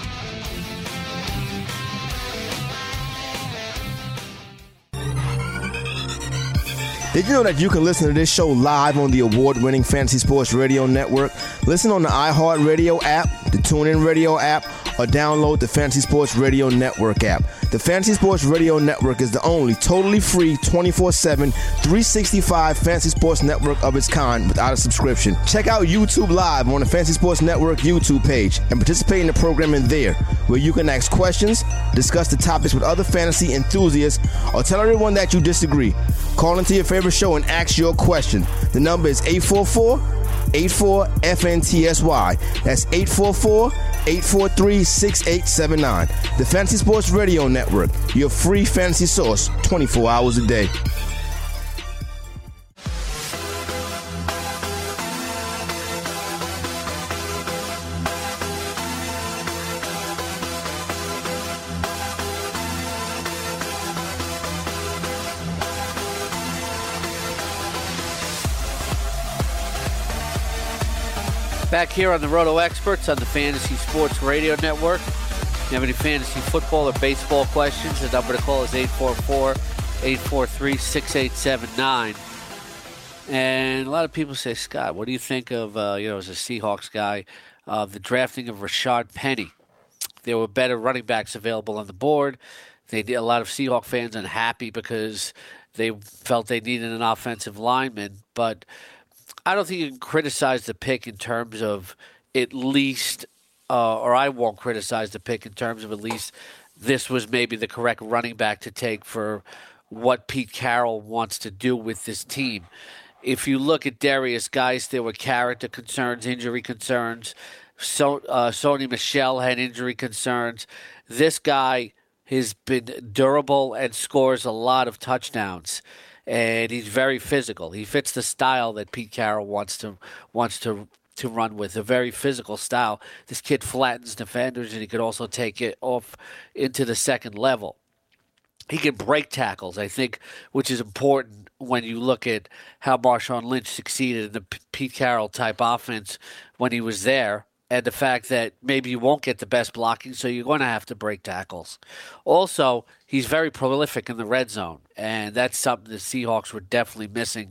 Did you know that you can listen to this show live on the award-winning Fantasy Sports Radio Network? Listen on the iHeartRadio app, the TuneIn Radio app, or download the Fantasy Sports Radio Network app. The Fantasy Sports Radio Network is the only totally free 24/7, 365 Fantasy Sports Network of its kind without a subscription. Check out YouTube Live on the Fantasy Sports Network YouTube page and participate in the programming there, where you can ask questions, discuss the topics with other fantasy enthusiasts, or tell everyone that you disagree. Call into your favorite show and ask your question. The number is 844-84-FNTSY. That's 844-843-6879. The Fantasy Sports Radio Network, your free fantasy source 24 hours a day. Back here on the Roto Experts on the Fantasy Sports Radio Network. If you have any fantasy football or baseball questions, the number to call is 844-843-6879. And a lot of people say, Scott, what do you think of, as a Seahawks guy, the drafting of Rashad Penny? There were better running backs available on the board. A lot of Seahawks fans unhappy because they felt they needed an offensive lineman, but I don't think you can criticize the pick in terms of at least, or I won't criticize the pick in terms of at least this was maybe the correct running back to take for what Pete Carroll wants to do with this team. If you look at Darius Geis, there were character concerns, injury concerns. Sony Michel had injury concerns. This guy has been durable and scores a lot of touchdowns. And he's very physical. He fits the style that Pete Carroll wants to run with, a very physical style. This kid flattens defenders, and he could also take it off into the second level. He can break tackles, I think, which is important when you look at how Marshawn Lynch succeeded in the Pete Carroll-type offense when he was there, and the fact that maybe you won't get the best blocking, so you're going to have to break tackles. Also, he's very prolific in the red zone, and that's something the Seahawks were definitely missing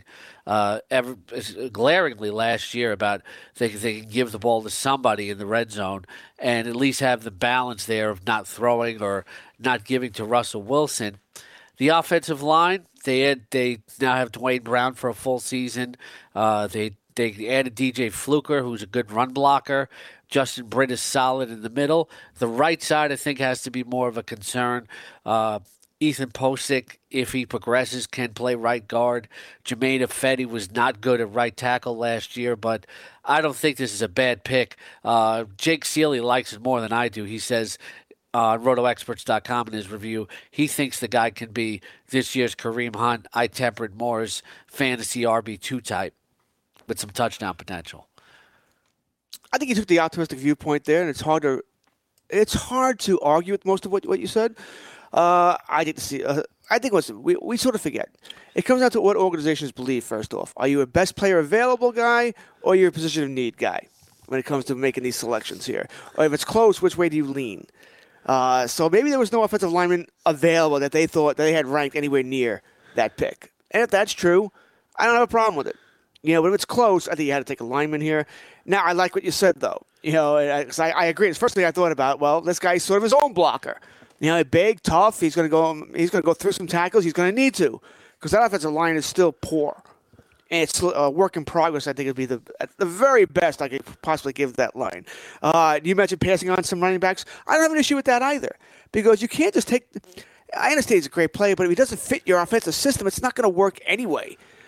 glaringly last year. About they can give the ball to somebody in the red zone and at least have the balance there of not throwing or not giving to Russell Wilson. The offensive line, they now have Dwayne Brown for a full season. They added DJ Fluker, who's a good run blocker. Justin Britt is solid in the middle. The right side, I think, has to be more of a concern. Ethan Posick, if he progresses, can play right guard. Jermaine Ifedi was not good at right tackle last year, but I don't think this is a bad pick. Jake Seeley likes it more than I do. He says on RotoExperts.com in his review, he thinks the guy can be this year's Kareem Hunt, I tempered Moore's fantasy RB2 type with some touchdown potential. I think you took the optimistic viewpoint there, and it's hard to argue with most of what you said. I think we sort of forget. It comes down to what organizations believe, first off. Are you a best player available guy, or you're a position of need guy when it comes to making these selections here? Or if it's close, which way do you lean? So maybe there was no offensive lineman available that they thought they had ranked anywhere near that pick. And if that's true, I don't have a problem with it. But if it's close, I think you had to take a lineman here. Now, I like what you said, though. I agree. The first thing I thought about, well, this guy's sort of his own blocker. Big, tough. He's going to go through some tackles. He's going to need to, because that offensive line is still poor, and it's a work in progress. I think it'd be at the very best I could possibly give that line. You mentioned passing on some running backs. I don't have an issue with that either, because you can't just take. I understand he's a great player, but if he doesn't fit your offensive system, it's not going to work anyway.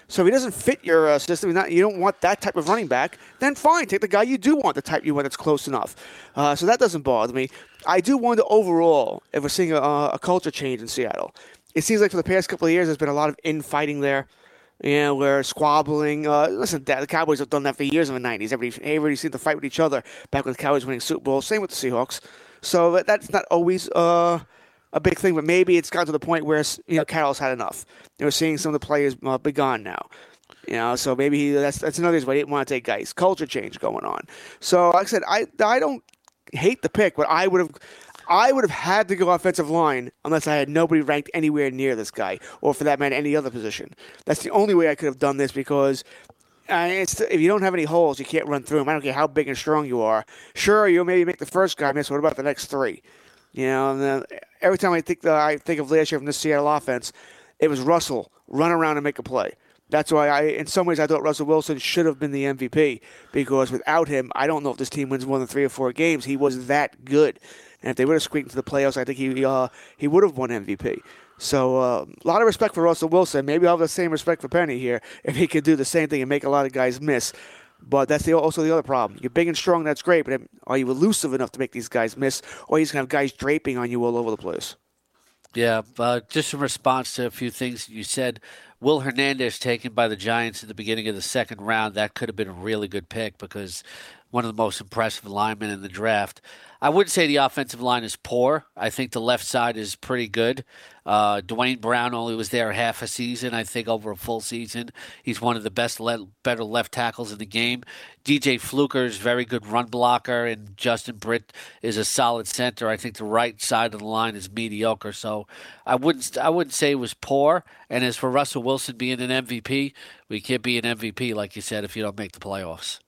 So if he doesn't fit your system, you don't want that type of running back, then fine, take the guy you do want, the type you want that's close enough. So that doesn't bother me. I do wonder overall if we're seeing a culture change in Seattle. It seems like for the past couple of years, there's been a lot of infighting there. We're squabbling. Listen, the Cowboys have done that for years in the 90s. Everybody seemed to fight with each other back when the Cowboys winning Super Bowl. Same with the Seahawks. So that's not always a big thing, but maybe it's gotten to the point where Carroll's had enough. We're seeing some of the players be gone now. So maybe that's another reason why he didn't want to take guys. Culture change going on. So like I said, I don't hate the pick, but I would have had to go offensive line unless I had nobody ranked anywhere near this guy, or for that matter, any other position. That's the only way I could have done this because if you don't have any holes, you can't run through them. I don't care how big and strong you are. Sure, you'll maybe make the first guy miss. What about the next three? And then every time I think of last year from the Seattle offense, it was Russell run around and make a play. That's why in some ways I thought Russell Wilson should have been the MVP, because without him, I don't know if this team wins more than 3 or 4 games. He was that good. And if they would have squeaked into the playoffs, I think he would have won MVP. So a lot of respect for Russell Wilson. Maybe I'll have the same respect for Penny here if he could do the same thing and make a lot of guys miss. But that's also the other problem. You're big and strong, that's great, but are you elusive enough to make these guys miss, or are you just going to have guys draping on you all over the place? Yeah, just in response to a few things you said, Will Hernandez taken by the Giants at the beginning of the second round, that could have been a really good pick because one of the most impressive linemen in the draft. I wouldn't say the offensive line is poor. I think the left side is pretty good. Dwayne Brown only was there half a season. I think over a full season, he's one of the better left tackles in the game. DJ Fluker is a very good run blocker, and Justin Britt is a solid center. I think the right side of the line is mediocre. So I wouldn't say it was poor. And as for Russell Wilson being an MVP, we can't be an MVP, like you said, if you don't make the playoffs.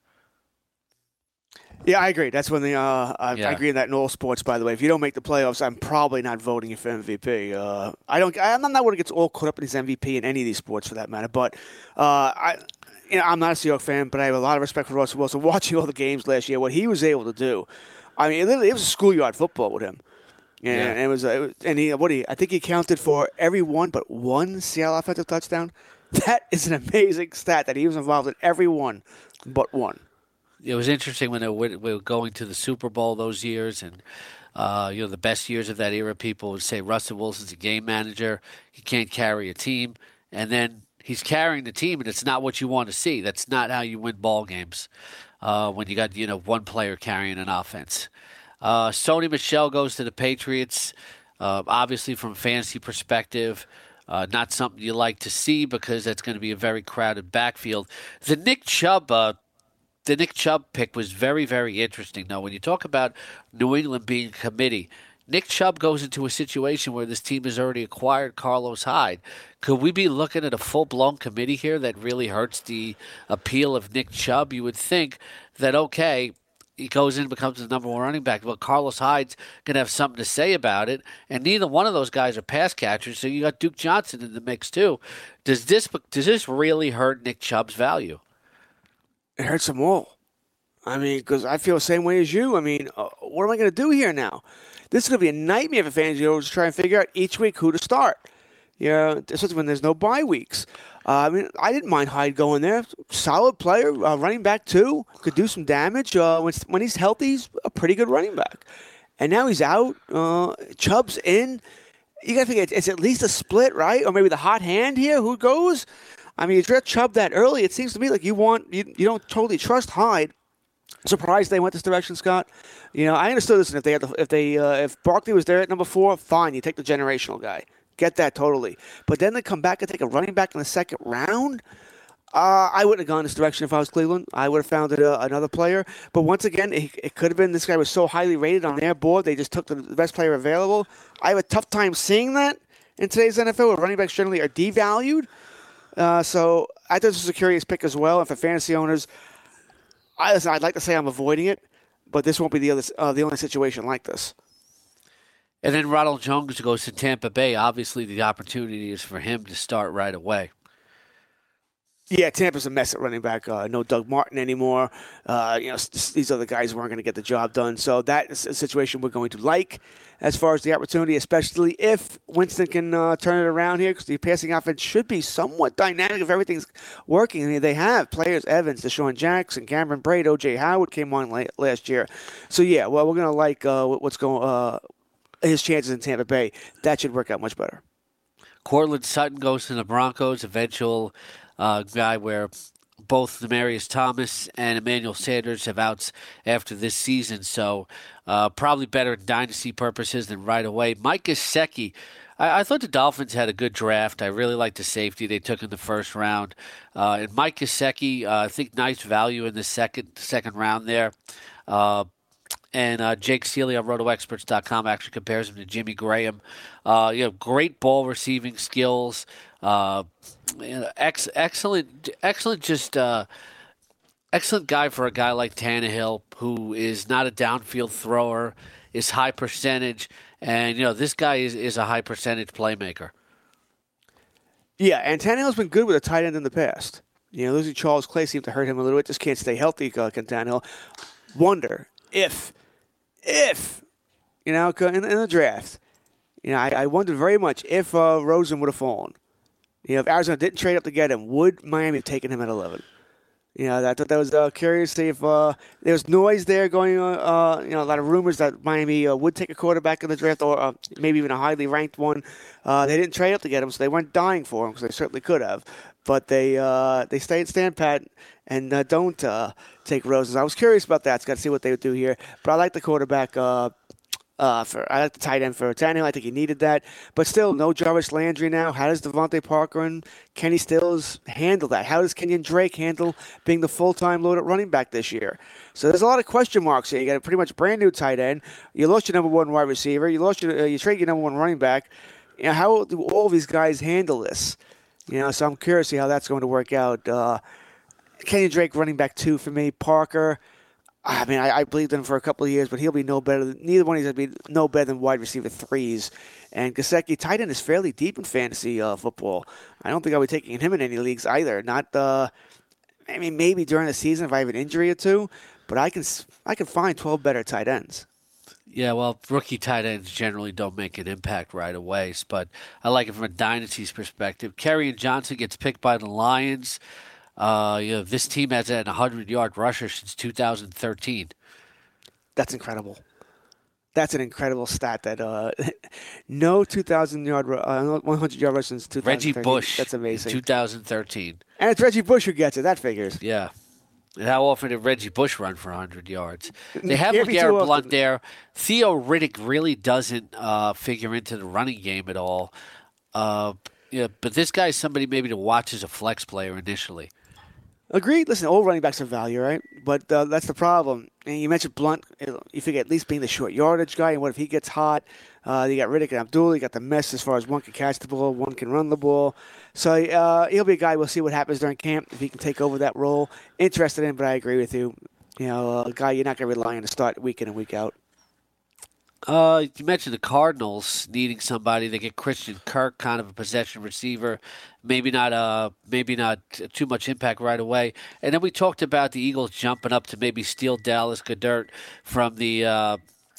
Yeah, I agree. That's when I agree in that in all sports, by the way. If you don't make the playoffs, I'm probably not voting you for MVP. I'm not one who gets all caught up in his MVP in any of these sports for that matter. But I'm not a Seahawks fan, but I have a lot of respect for Russell Wilson. Watching all the games last year, what he was able to do, I mean, it was a schoolyard football with him. And I think he accounted for every one but one Seattle offensive touchdown. That is an amazing stat that he was involved in every one but one. It was interesting when we were going to the Super Bowl those years, and the best years of that era, people would say Russell Wilson's a game manager. He can't carry a team, and then he's carrying the team, and it's not what you want to see. That's not how you win ball games when you got one player carrying an offense. Sony Michel goes to the Patriots. Obviously, from a fantasy perspective, not something you like to see because that's going to be a very crowded backfield. The Nick Chubb pick was very, very interesting, though. When you talk about New England being a committee, Nick Chubb goes into a situation where this team has already acquired Carlos Hyde. Could we be looking at a full-blown committee here that really hurts the appeal of Nick Chubb? You would think that, okay, he goes in and becomes the number one running back, but Carlos Hyde's going to have something to say about it, and neither one of those guys are pass catchers, so you got Duke Johnson in the mix, too. Does this really hurt Nick Chubb's value? It hurts them all. I mean, because I feel the same way as you. I mean, what am I going to do here now? This is going to be a nightmare for fans, to try and figure out each week who to start. Especially when there's no bye weeks. I mean, I didn't mind Hyde going there. Solid player, running back too. Could do some damage. When he's healthy, he's a pretty good running back. And now he's out. Chubb's in. You got to think it's at least a split, right? Or maybe the hot hand here. Who goes? I mean, you draft Chubb that early. It seems to me like you don't totally trust Hyde. Surprised they went this direction, Scott. I understood this. And if Barkley was there at number 4, fine. You take the generational guy. Get that totally. But then they come back and take a running back in the second round. I wouldn't have gone this direction if I was Cleveland. I would have found another player. But once again, it could have been this guy was so highly rated on their board. They just took the best player available. I have a tough time seeing that in today's NFL, where running backs generally are devalued. So I thought this was a curious pick as well. And for fantasy owners, I'd like to say I'm avoiding it, but this won't be the only situation like this. And then Ronald Jones goes to Tampa Bay. Obviously, the opportunity is for him to start right away. Yeah, Tampa's a mess at running back. No Doug Martin anymore. These other guys weren't going to get the job done. So that is a situation we're going to like as far as the opportunity, especially if Winston can turn it around here, because the passing offense should be somewhat dynamic if everything's working. I mean, they have players, Evans, Deshaun Jackson, Cameron Braid, O.J. Howard came on last year. So, yeah, well, we're going to like what's going his chances in Tampa Bay. That should work out much better. Cortland Sutton goes to the Broncos, eventual guy where both Demaryius Thomas and Emmanuel Sanders have outs after this season, so probably better in dynasty purposes than right away. Mike Gesicki, I thought the Dolphins had a good draft. I really liked the safety they took in the first round. And Mike Gesicki, I think nice value in the second round there. And Jake Seeley on RotoExperts.com actually compares him to Jimmy Graham. Great ball receiving skills. Excellent guy for a guy like Tannehill, who is not a downfield thrower, is high percentage, and this guy is a high percentage playmaker. Yeah, and Tannehill's been good with a tight end in the past. Losing Charles Clay seemed to hurt him a little bit. Just can't stay healthy, can Tannehill. Wonder if in the draft, I wondered very much if Rosen would have fallen. If Arizona didn't trade up to get him, would Miami have taken him at 11? I thought that was curious to see if there was noise there going on. A lot of rumors that Miami would take a quarterback in the draft, or maybe even a highly ranked one. They didn't trade up to get him, so they weren't dying for him, because they certainly could have. But they stand pat and don't take Rosen. I was curious about that. So got to see what they would do here. But I like the quarterback. I like the tight end for Tannehill. I think he needed that. But still, no Jarvis Landry now. How does Devontae Parker and Kenny Stills handle that? How does Kenyon Drake handle being the full-time loaded running back this year? So there's a lot of question marks here. You got a pretty much brand new tight end. You lost your number one wide receiver. You trade your number one running back. How do all these guys handle this? So I'm curious to see how that's going to work out. Kenyon Drake running back 2 for me. Parker, I mean, I believed in him for a couple of years, but he'll be no better. Neither one of these will be no better than wide receiver 3s. And Gesicki, tight end, is fairly deep in fantasy football. I don't think I'll be taking him in any leagues either. Maybe during the season if I have an injury or two, but I can find 12 better tight ends. Yeah, well, rookie tight ends generally don't make an impact right away, but I like it from a dynasty's perspective. Kerryon Johnson gets picked by the Lions. This team has had a 100-yard rusher since 2013. That's incredible. That's an incredible stat. That no 100-yard rusher since 2013. Reggie Bush. That's amazing. 2013. And it's Reggie Bush who gets it. That figures. Yeah. And how often did Reggie Bush run for 100 yards? They have LeGarrette Blount there. Theo Riddick really doesn't figure into the running game at all. But this guy's somebody maybe to watch as a flex player initially. Agreed. Listen, all running backs are value, right? But that's the problem. And you mentioned Blount. You figure at least being the short yardage guy, and what if he gets hot? You got Riddick and Abdul. You got the mess as far as one can catch the ball, one can run the ball. So he'll be a guy. We'll see what happens during camp if he can take over that role. Interested in, but I agree with you. A guy you're not going to rely on to start week in and week out. You mentioned the Cardinals needing somebody. They get Christian Kirk, kind of a possession receiver, maybe not too much impact right away. And then we talked about the Eagles jumping up to maybe steal Dallas Goedert from the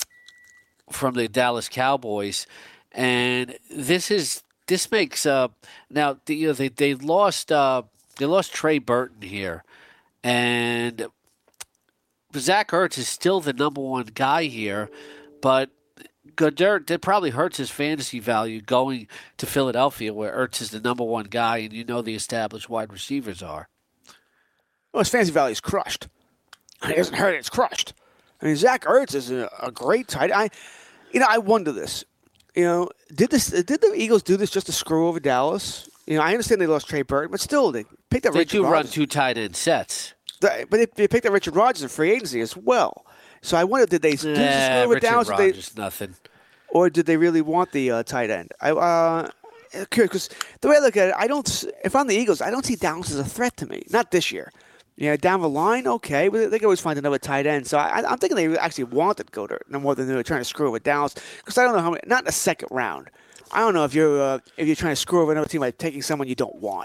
Dallas Cowboys, and this makes now they lost Trey Burton here, and Zach Ertz is still the number one guy here. But Goddard, that probably hurts his fantasy value going to Philadelphia, where Ertz is the number one guy, and the established wide receivers are. Well, his fantasy value is crushed. It doesn't hurt; it's crushed. I mean, Zach Ertz is a great tight end. I wonder this. Did the Eagles do this just to screw over Dallas? I understand they lost Trey Burton, but still, they picked up Richard Rodgers. They do run 2 tight end sets. But they picked up Richard Rodgers in free agency as well. So I wonder, did they do this screw with Dallas? Rodgers, nothing. Or did they really want the tight end? Because the way I look at it, if I'm the Eagles, I don't see Dallas as a threat to me. Not this year. Down the line, okay, but they can always find another tight end. So I'm thinking they actually wanted Goddard no more than they were trying to screw with Dallas. Because I don't know how many, not in the second round. I don't know if you're trying to screw over another team by taking someone you don't want.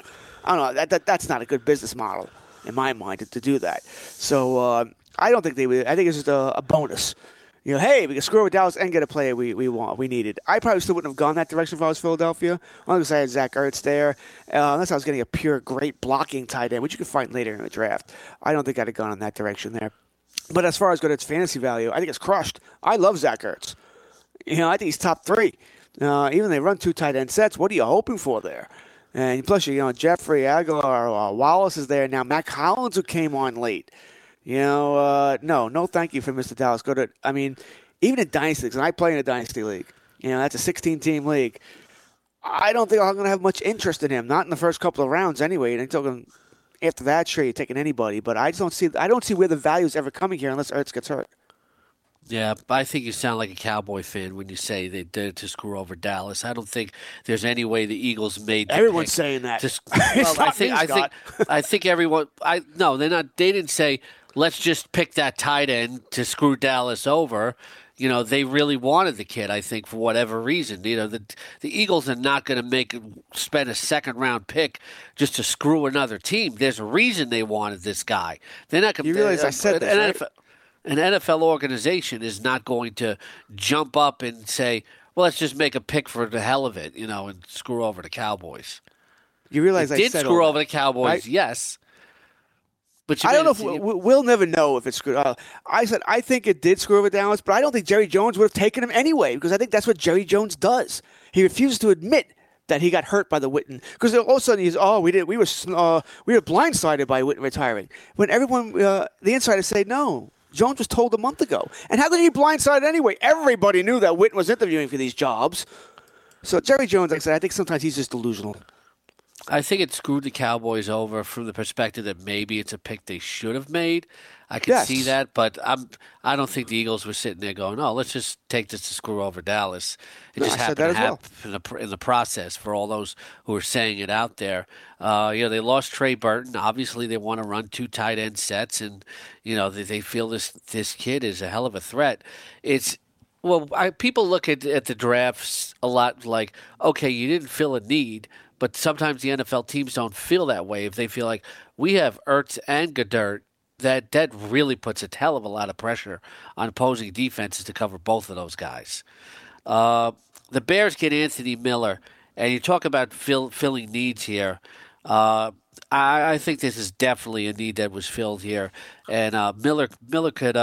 I don't know. That's not a good business model in my mind to do that. So I don't think they would. I think it's just a bonus. Hey, we can screw with Dallas and get a player we needed. I probably still wouldn't have gone that direction if I was Philadelphia. Only because I had Zach Ertz there. Unless I was getting a pure great blocking tight end, which you could find later in the draft. I don't think I'd have gone in that direction there. But as far as good its fantasy value, I think it's crushed. I love Zach Ertz. I think he's top 3. Even they run 2 tight end sets. What are you hoping for there? And plus, Jeffrey Aguilar, Wallace is there now. Matt Collins, who came on late. No, thank you for Mr. Dallas. Even in Dynasty Leagues, and I play in a Dynasty League, that's a 16-team league. I don't think I'm going to have much interest in him, not in the first couple of rounds anyway. And after that, sure, you're taking anybody. But I don't see where the value is ever coming here unless Ertz gets hurt. Yeah, I think you sound like a Cowboy fan when you say they did it to screw over Dallas. I don't think there's any way the Eagles made. Everyone's saying that. I think everyone. No, they're not. They didn't say let's just pick that tight end to screw Dallas over. They really wanted the kid. I think for whatever reason, the Eagles are not going to spend a second-round pick just to screw another team. There's a reason they wanted this guy. They're not going to. You realize I said that, right? An NFL organization is not going to jump up and say, well, let's just make a pick for the hell of it, and screw over the Cowboys. You realize I did screw over the Cowboys, right? Yes. But I don't know if we'll never know if it's screwed. I said I think it did screw over Dallas, but I don't think Jerry Jones would have taken him anyway because I think that's what Jerry Jones does. He refuses to admit that he got hurt by the Witten because all of a sudden we were blindsided by Witten retiring when everyone the insiders say no. Jones was told a month ago. And how could he be blindsided anyway? Everybody knew that Witten was interviewing for these jobs. So Jerry Jones, like I said, I think sometimes he's just delusional. I think it screwed the Cowboys over from the perspective that maybe it's a pick they should have made. I can see that, but I don't think the Eagles were sitting there going, "Oh, let's just take this to screw over Dallas." It just happened to happen in the process for all those who are saying it out there. They lost Trey Burton. Obviously, they want to run 2 tight end sets, and they feel this kid is a hell of a threat. People look at the drafts a lot like, okay, you didn't fill a need. But sometimes the NFL teams don't feel that way. If they feel like we have Ertz and Goddard, that really puts a hell of a lot of pressure on opposing defenses to cover both of those guys. The Bears get Anthony Miller, and you talk about filling needs here. I think this is definitely a need that was filled here, and Miller could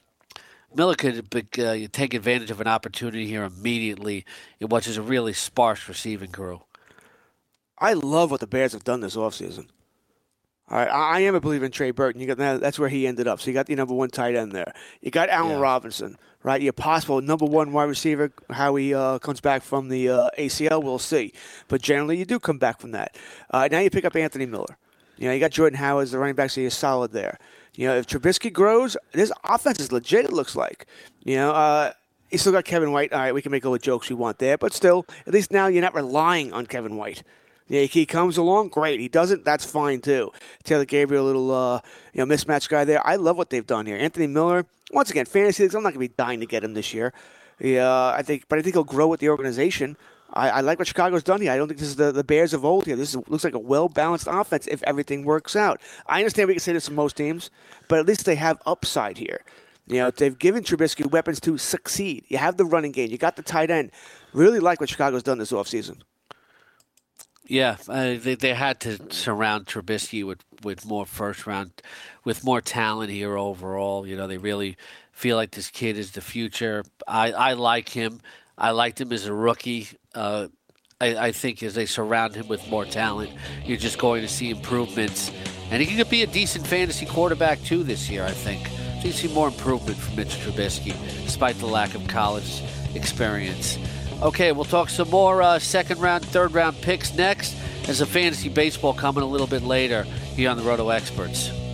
take advantage of an opportunity here immediately, which is a really sparse receiving crew. I love what the Bears have done this offseason. All right, I am a believer in Trey Burton. That's where he ended up. So you got the number 1 tight end there. You got Allen Robinson, right? Your possible number 1 wide receiver. How he comes back from the ACL, we'll see. But generally, you do come back from that. Now you pick up Anthony Miller. You got Jordan Howard as the running back, so you're solid there. If Trubisky grows, this offense is legit, it looks like. You still got Kevin White. All right, we can make all the jokes we want there. But still, at least now you're not relying on Kevin White. He comes along, great. He doesn't, that's fine too. Taylor Gabriel, a little mismatch guy there. I love what they've done here. Anthony Miller, once again, fantasy leagues, I'm not going to be dying to get him this year. I think he'll grow with the organization. I like what Chicago's done here. I don't think this is the Bears of old here. Looks like a well-balanced offense if everything works out. I understand we can say this to most teams, but at least they have upside here. They've given Trubisky weapons to succeed. You have the running game. You got the tight end. Really like what Chicago's done this offseason. Yeah, they had to surround Trubisky with more first round, with more talent here overall. They really feel like this kid is the future. I like him. I liked him as a rookie. I think as they surround him with more talent, you're just going to see improvements. And he could be a decent fantasy quarterback too this year, I think. So you see more improvement from Mitch Trubisky, despite the lack of college experience. Okay, we'll talk some more second round, third round picks next. There's a fantasy baseball coming a little bit later here on the Roto Experts.